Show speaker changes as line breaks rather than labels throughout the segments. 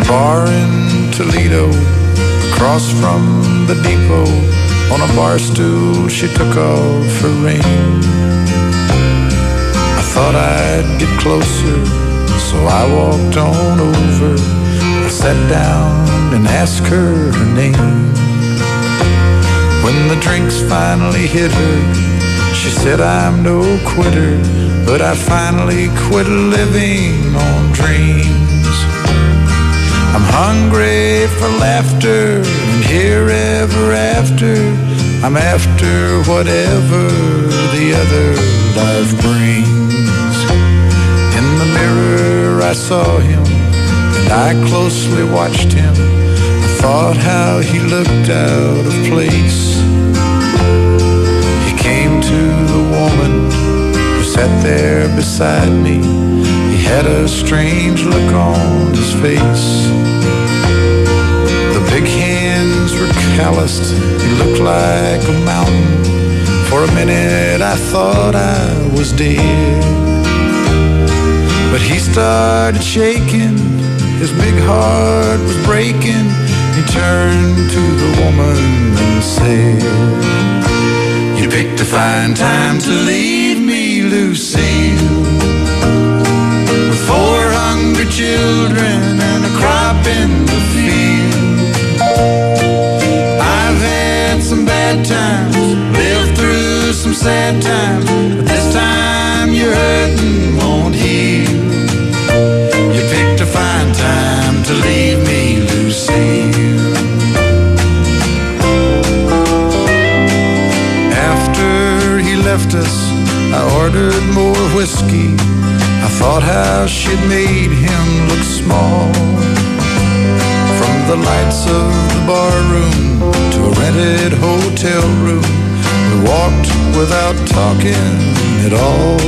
bar in Toledo, across from the depot. On a bar stool she took off her ring. I thought I'd get closer, so I walked on over. I sat down and asked her her name. When the drinks finally hit her, she said, I'm no quitter, but I finally quit living on dreams. I'm hungry for laughter, and here ever after, I'm after whatever the other life brings. In the mirror I saw him, and I closely watched him. I thought how he looked out of place. He came to the woman who sat there beside me. He had a strange look on his face. The big hands were calloused, he looked like a mountain. For a minute I thought I was dead. But he started shaking, his big heart was breaking. He turned to the woman and said, you picked a fine time to leave me, Lucille, with 4 hungry children and a crop in the field. I've had some bad times, lived through some sad times, but this time your hurting won't heal. You picked a fine time to leave me, Lucille. After he left us, I ordered more whiskey. I thought how she'd made him look small. From the lights of the bar room to a rented hotel room, we walked without talking at all.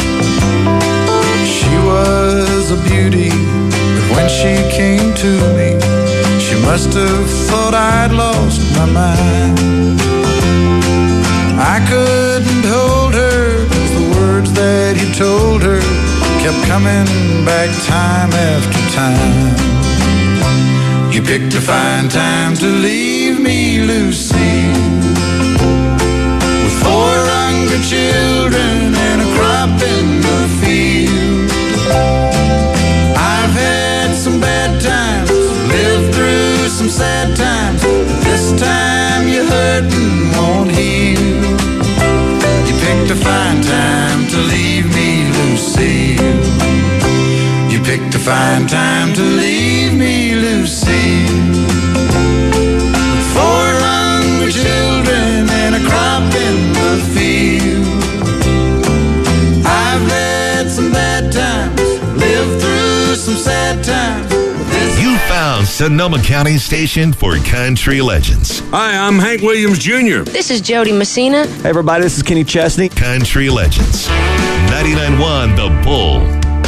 She was a beauty, but when she came to me, she must have thought I'd lost my mind. I couldn't hold her, 'cause the words that he told her kept coming back time after time. You picked a fine time to leave me, Lucille, with 4 hungry children and a crop in the field. I've had some bad times, lived through some sad times, but this time your hurting won't heal. You picked a fine time to leave me, Lucille. You picked a fine time to leave me, Lucille, with 4 hungry children and a crop in the field. I've had some bad times, lived through some sad times.
You found Sonoma County Station for Country Legends.
Hi, I'm Hank Williams Jr.
This is Jody Messina.
Hey everybody, this is Kenny Chesney.
Country Legends. 99.1 The Bull.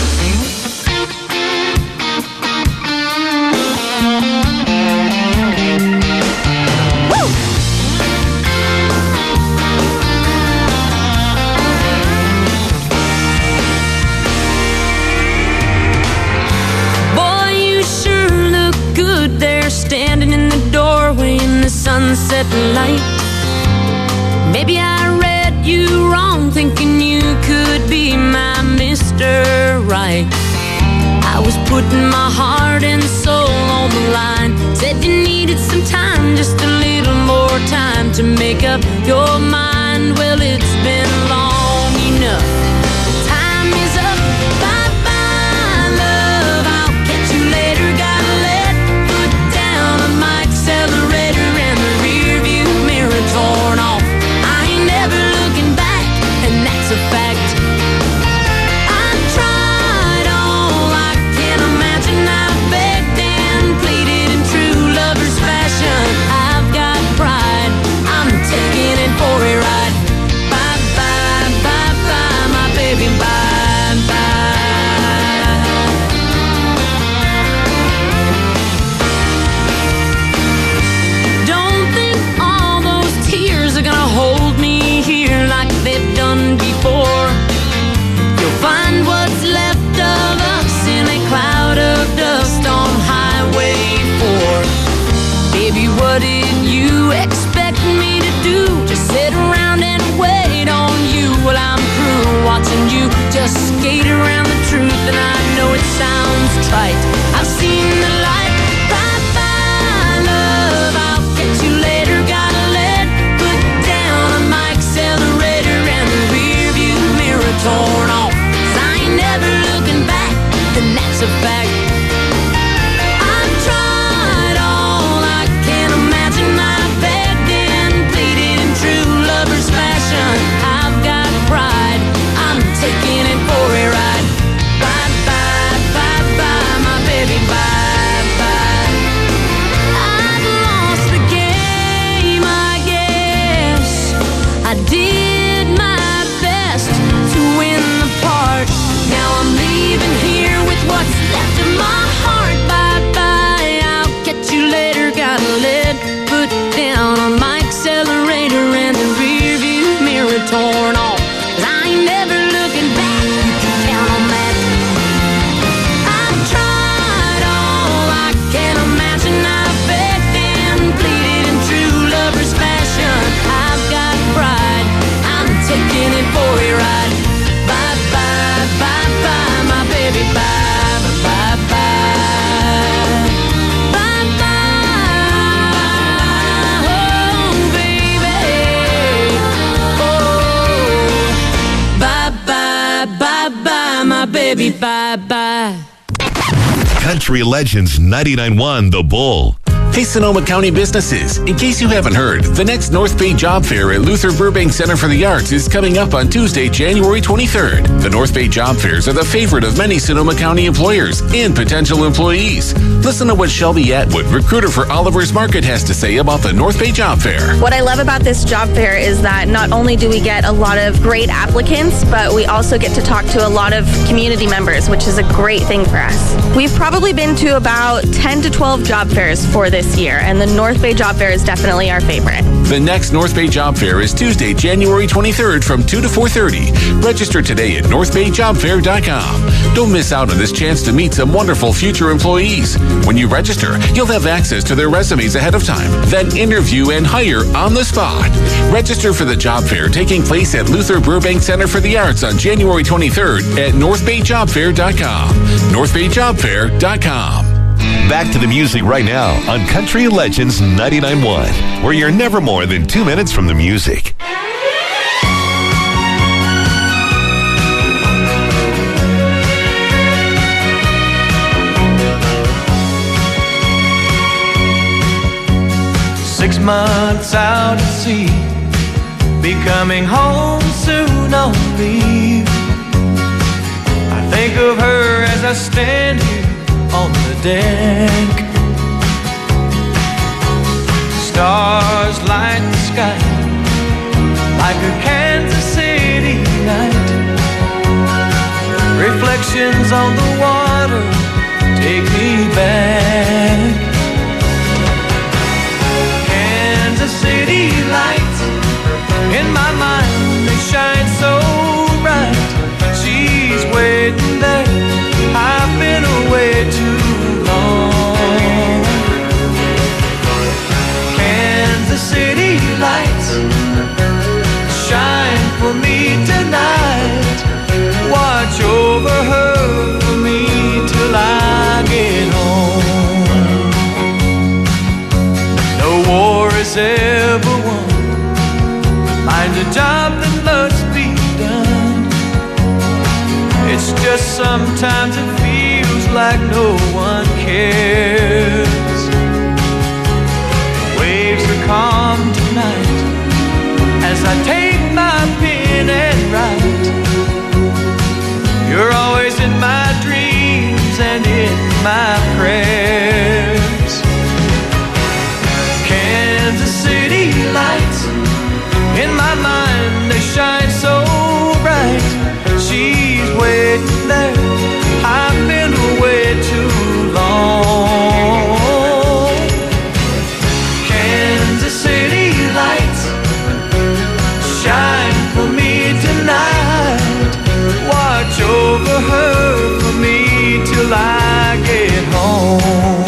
Standing in the doorway in the sunset light. Maybe I read you wrong, thinking you could be my Mr. Right. I was putting my heart and soul on the line. Said you needed some time, just a little more time to make up your mind. Well, it's been long enough. Time is up. Bye-bye, love. I'll catch you later. Gotta let foot down on my accelerator and the rear view mirror torn off. I ain't never looking back, and that's a fact. I tried all I can imagine. I've begged and pleaded in true lover's fashion. I've got pride, I'm taking it for a ride. Bye-bye. say bye-bye.
Country Legends 99.1 The Bull.
Hey, Sonoma County businesses. In case you haven't heard, the next North Bay Job Fair at Luther Burbank Center for the Arts is coming up on Tuesday, January 23rd. The North Bay Job Fairs are the favorite of many Sonoma County employers and potential employees. Listen to what Shelby Atwood, recruiter for Oliver's Market, has to say about the North Bay Job Fair.
What I love about this job fair is that not only do we get a lot of great applicants, but we also get to talk to a lot of community members, which is a great thing for us. We've probably been to about 10 to 12 job fairs for this year, and the North Bay Job Fair is definitely our favorite.
The next North Bay Job Fair is Tuesday, January 23rd from 2 to 4:30. Register today at northbayjobfair.com. Don't miss out on this chance to meet some wonderful future employees. When you register, you'll have access to their resumes ahead of time, then interview and hire on the spot. Register for the job fair taking place at Luther Burbank Center for the Arts on January 23rd at northbayjobfair.com. northbayjobfair.com.
Back to the music right now on Country Legends 99.1, where you're never more than 2 minutes from the music.
"6 months out at sea, be coming home soon on leave. I think of her as I stand here on the deck. Stars light the sky like a Kansas City night. Reflections on the water take me back. Kansas City lights in my mind, they shine so bright. She's waiting there, I've been away too long. Kansas City lights shine for me tonight. Watch over her for me till I get home. No war is ever won, find a job that must be done. It's just sometimes it feels like no one cares. Waves are calm tonight as I take my pen and write. You're always in my dreams and in my prayers. Kansas City lights in my mind, they shine so bright. She's waiting there, I've been away too long. Kansas City lights shine for me tonight. Watch over her for me till I get home.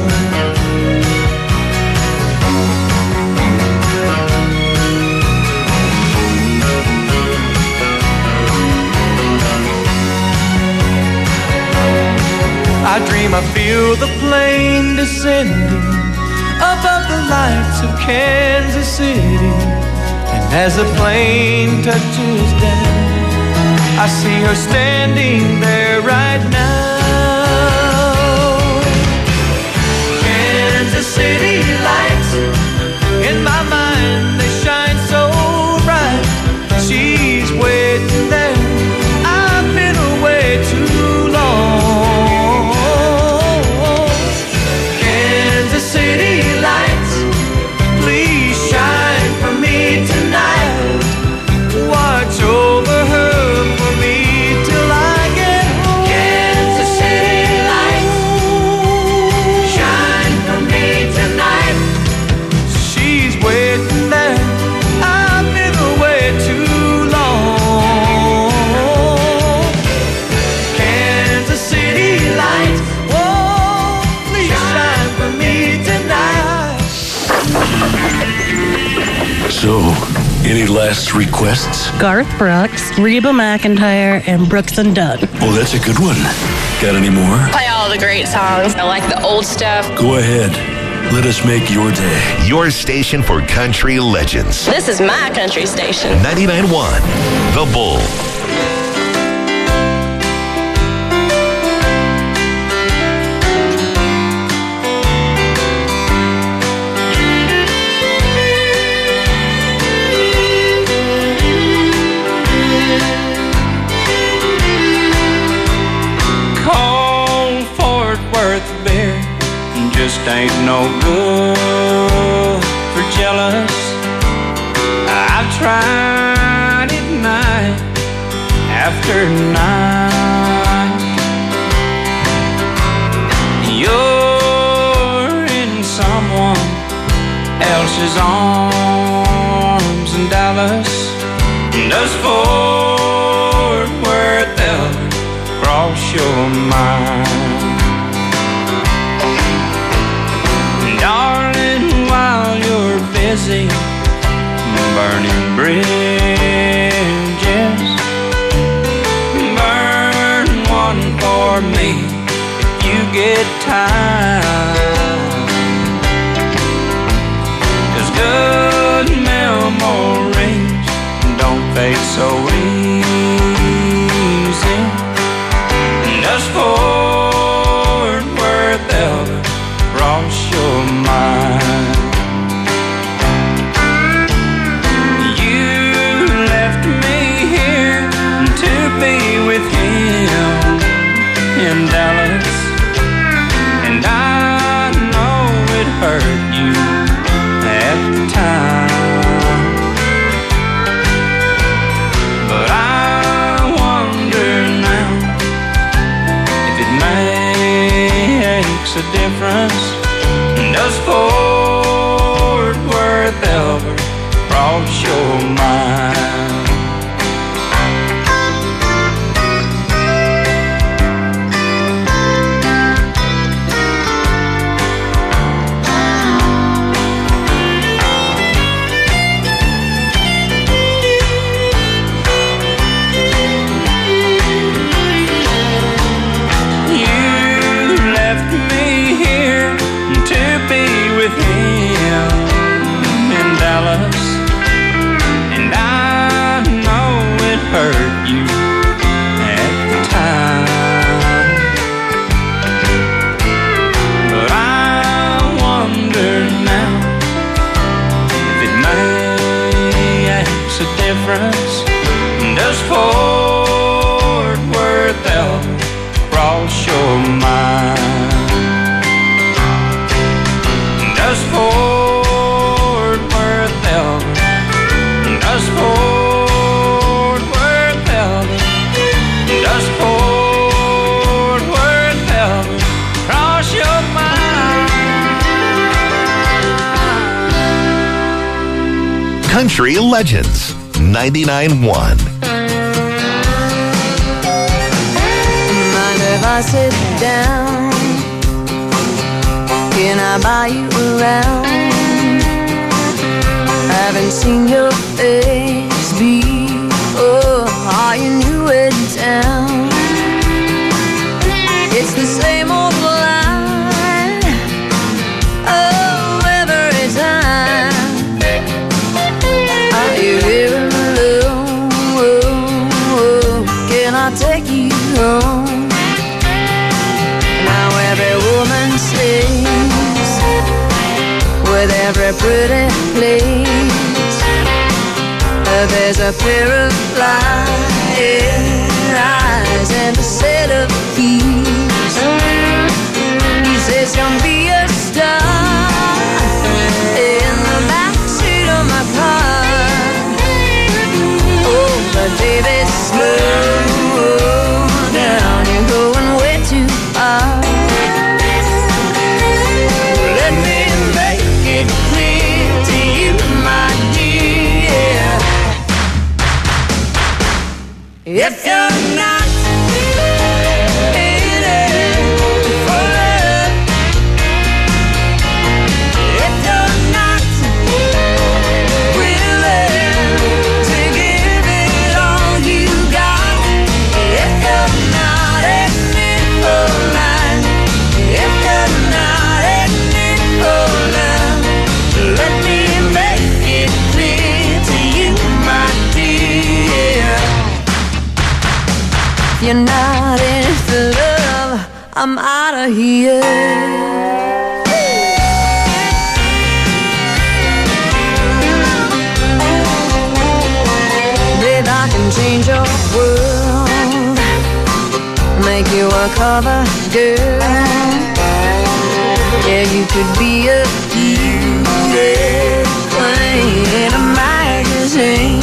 I dream I feel the plane descending above the lights of Kansas City. And as the plane touches down, I see her standing there right now. Kansas City lights in my mind, they shine so bright. She's waiting there, I've been away too long. Kansas City lights, please shine for me tonight. Watch over her for me till I get home. Kansas City lights, shine for me tonight. She's waiting there, I've been away too long. Kansas City lights, oh, please shine for me tonight.
So, any last requests?
Garth Brooks, Reba McEntire, and Brooks and Dunn.
Oh, that's a good one. Got any more?
Play all the great songs. I like the old stuff.
Go ahead. Let us make your day.
Your station for Country Legends.
This is my country station.
99.1 The Bull.
beer just ain't no good for jealous. I've tried it night after night. You're in someone else's arms in Dallas. Does Fort Worth ever cross your mind? Darling, while you're busy burning bridges, burn one for me if you get time. 'Cause good memories don't fade so easy. Does Fort Worth ever cross your mind? You left me here to be with him in Dallas, and I know it hurt you at the time. But I wonder now if it makes a difference. Does Fort Worth ever cross your mind? Hurt you at the time. But I wonder now if it makes a difference. Does Fort Worth ever cross your mind? Does Fort Worth ever? Does Fort Does Fort Worth ever cross your mind?
Country Legends 99.1.
Mind if I sit down? Can I buy you around? Haven't seen your face before. Are you new in town? It's the same old line, oh, every time. Are you here alone? Can I take you home? Now every woman sings with every pretty place. There's a pair of flying eyes and a set of keys. He says, come be a star in the backseat of my car. Oh, but baby, slow down, you're going way too far. Let me make it clear to you, my dear. If you're not in it for love, if you're not willing to give it all you got, if you're not in it for life, if you're not in it for love, let me make it clear to you, my dear. You're not in it for love, I'm out of here. Babe, I can change your world, make you a cover girl. Yeah, you could be a queen in a magazine.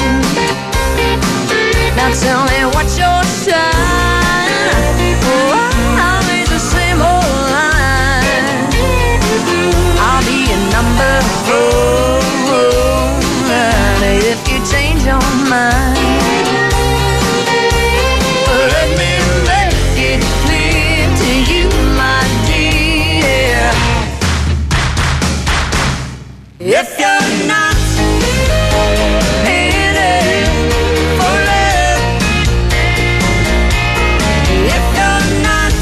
Now tell me what's your sign? Oh, always the same old line. I'll be a number 4 if you change your mind. Let me make it clear to you, my dear. If you're not in it for love, if you're not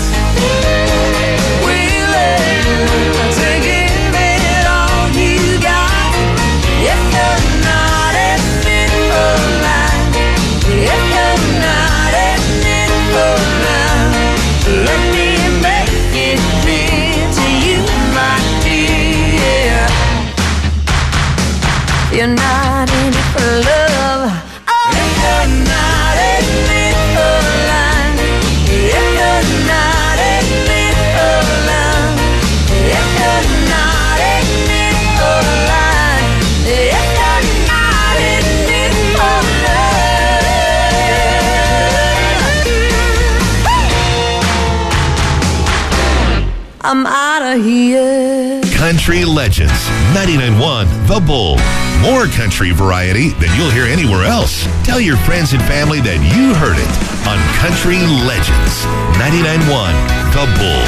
willing to give it all you got, if you're not in it for life, if you're not in it for love, let me make it clear to you, my dear. You're not in it for love. Oh, if you're not in it for life, if you're not in it for love, if you're not in it for life, if you're not in it for love, I'm out of here.
Country Legends, 99.1 The Bull. More country variety than you'll hear anywhere else. Tell your friends and family that you heard it on Country Legends, 99.1 The Bull.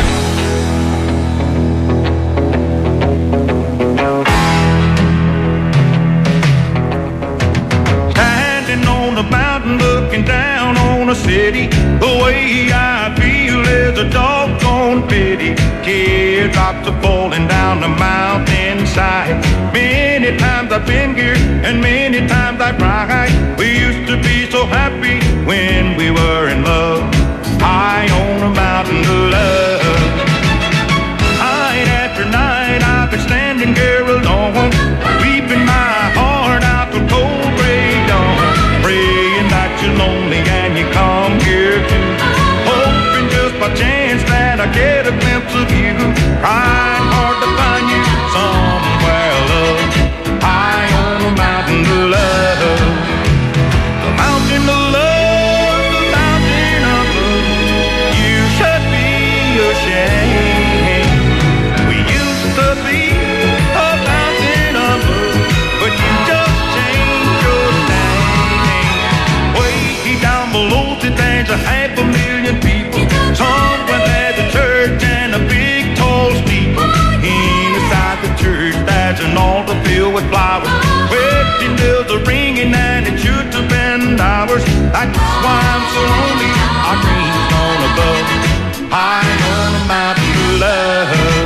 Standing on a mountain looking down on a city, the way I feel is a doggone pity. Teardrops are falling down the mountainside. Many times I've been here and many times I cried. We used to be so happy when we were in love, high on a mountain of love. Night after night I've been standing here alone, weeping my heart out the cold gray dawn, praying that you're lonely and you come here too, hoping just by chance that I get a glimpse of you, trying hard to find you somewhere, love, high on a mountain of love. The mountain of love, the mountain of love, you should be ashamed. We used to be a mountain of love, but you just changed your name. Way down below there's a 500,000 people. Somewhere there's a church and a big tall steeple. Inside the church there's an altar filled with flowers. Wedding bells are ringing and it should have been ours. That's why I'm so lonely, our dreams gone above, high on a mountain of love.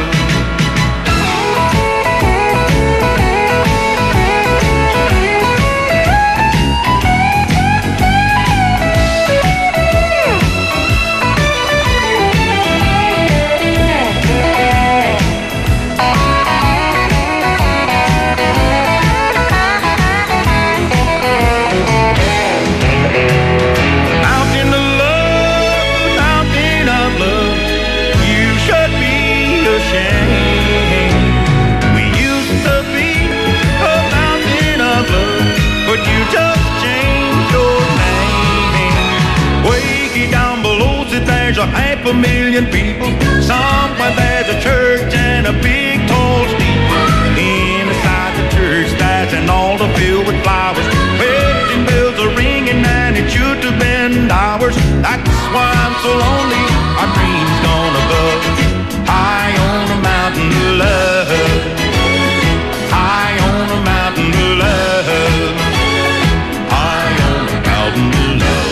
There's a 500,000 people. Somewhere there's a church and a big tall steeple. Inside the church there's an altar filled with flowers. Wedding bells are ringing and it should have been ours. That's why I'm so lonely, our dreams gone above, high on a mountain of love, high on a mountain of love, high on a mountain of love.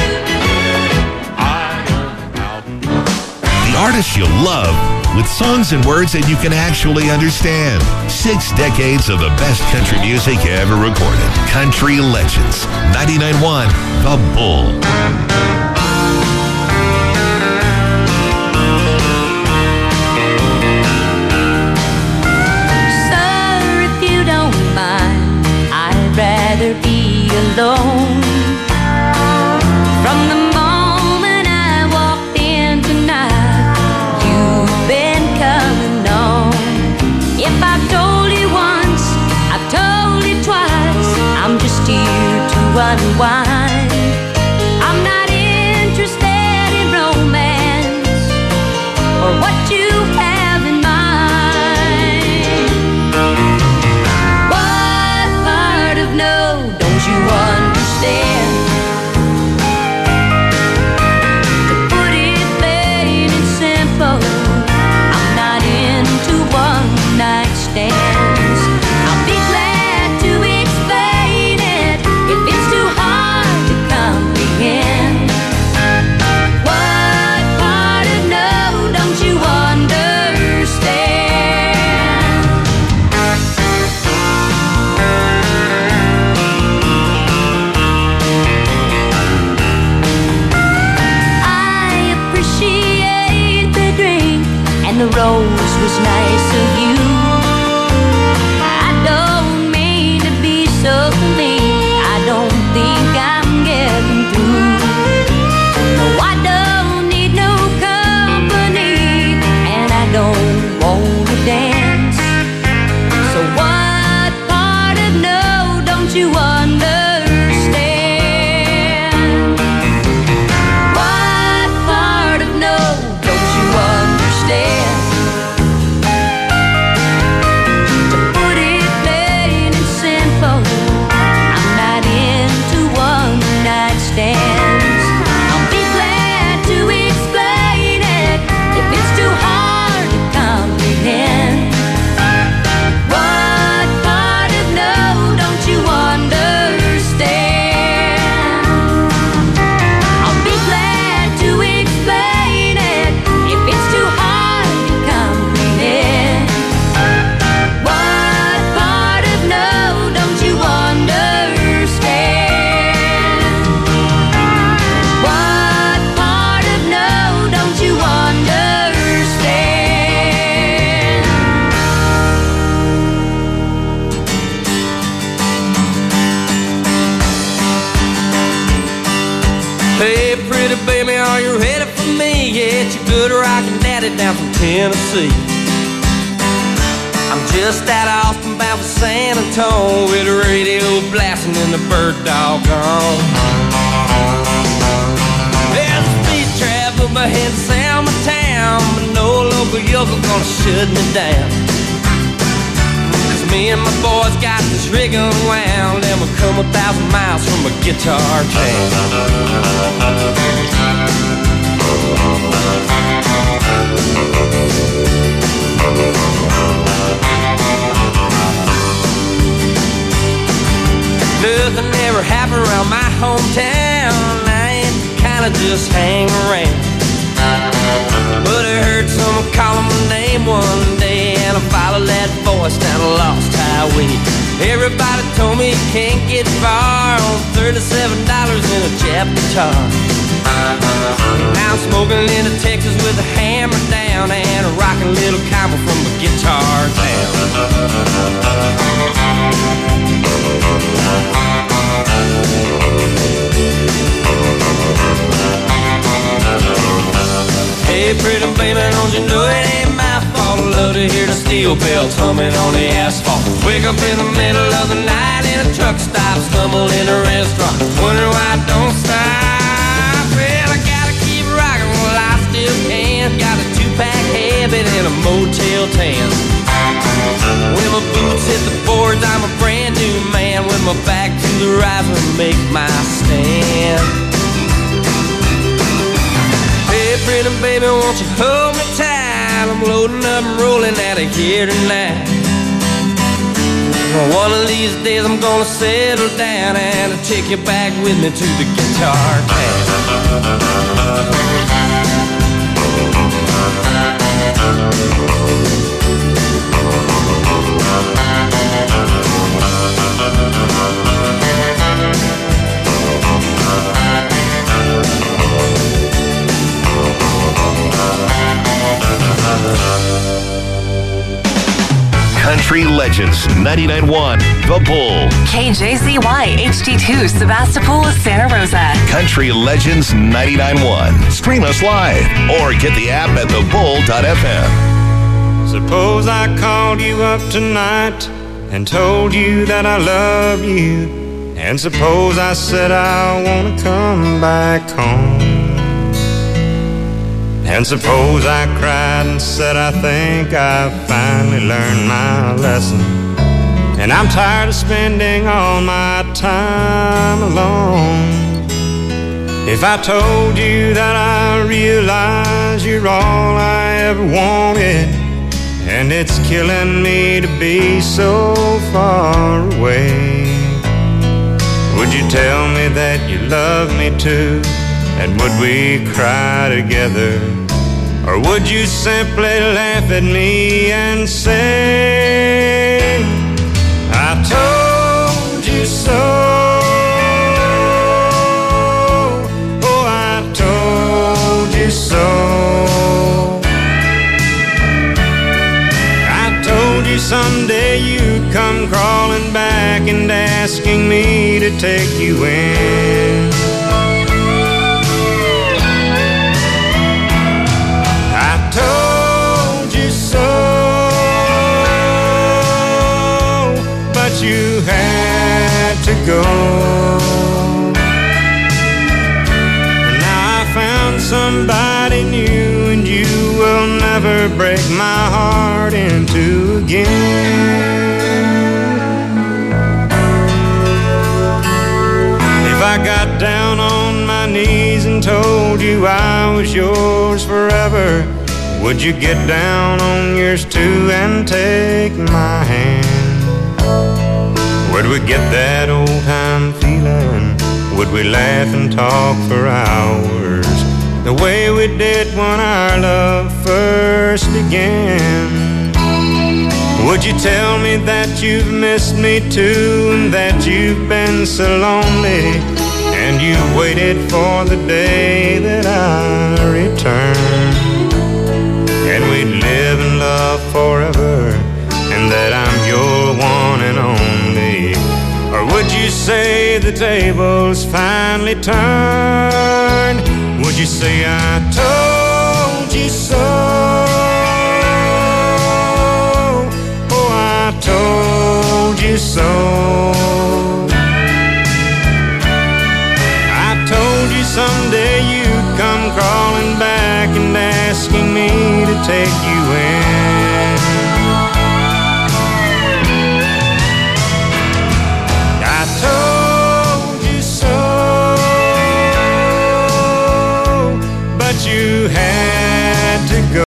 Artists you'll love with songs and words that you can actually understand. 6 decades of the best country music ever recorded. Country Legends, 99.1 The Bull.
Sir, if you don't mind, I'd rather be alone. From the moment I walked in unwind. I'm not interested in romance or what you have in mind. What part of no don't you understand? To put it plain and simple, I'm not into one-night stands. I'll be glad to explain it if it's too hard to comprehend. What part of no don't you understand? I appreciate the drink and the rose was nice of you. I don't mean to be so mean. I don't think I'm getting through. No, I don't need no company, and I don't want to dance. So what part of no don't you understand? What part of no don't you understand? To put it plain and simple, I'm not into one-night stands. I'll be glad to explain it if it's too hard to comprehend. What part of no don't you understand? I'll be glad to explain it if it's too hard to comprehend. What part of no don't you understand? What part of no don't you understand?
Hey, pretty baby, are you ready for me? Yeah, it's your good rockin' daddy down from Tennessee. I'm just out of Austin, bound for San Antonio, with the radio blasting and the bird dog gone. There's a speed trap up ahead of Selma town, but no local yokel gonna shut me down. 'Cause me and my boys got this rig unwound, and we'll come 1,000 miles from a guitar town. Nothing ever happened around my hometown. I ain't the kind of just hang around. But I heard someone calling my name one day, and I followed that voice down a lost highway. Everybody told me you can't get far on $37 in a Jap guitar. Now I'm smoking into Texas with a hammer down and a rockin' little combo from a guitar town. Hey, pretty baby, don't you know it ain't my fault? I love to hear the steel bells humming on the asphalt. Wake up in the middle of the night in a truck stop, stumble in a restaurant, wondering why I don't stop. Well, I gotta keep rocking while I still can. Got a 2-pack habit and a Motel 10. When my boots hit the boards, I'm a brand new man, with my back to the riser, make my stand. Hey, pretty baby, won't you hold me tight? I'm loading up and rolling out of here tonight. One of these days I'm gonna settle down and I'll take you back with me to the guitar town.
Country Legends 99.1 The Bull.
KJZY HD2 Sebastopol, Santa Rosa.
Country Legends 99.1. Stream us live or get the app at thebull.fm.
Suppose I called you up tonight and told you that I love you. And suppose I said I want to come back home. And suppose I cried and said I think I finally learned my lesson. And I'm tired of spending all my time alone. If I told you that I realize you're all I ever wanted, and it's killing me to be so far away, would you tell me that you love me too? And would we cry together? Or would you simply laugh at me and say, I told you so? Oh, I told you so. I told you someday you'd come crawling back and asking me to take you in. I told you so, but you had to go. Now I found somebody new, and you will never break my heart in two again. If I got down on my knees and told you I was yours forever, would you get down on yours too and take my hand? Would we get that old time feeling? Would we laugh and talk for hours, the way we did when our love first began? Would you tell me that you've missed me too, and that you've been so lonely, and you waited for the day that I return, and we'd live and love forever, and that I'm your one and only? Or would you say the tables finally turned? Would you say I told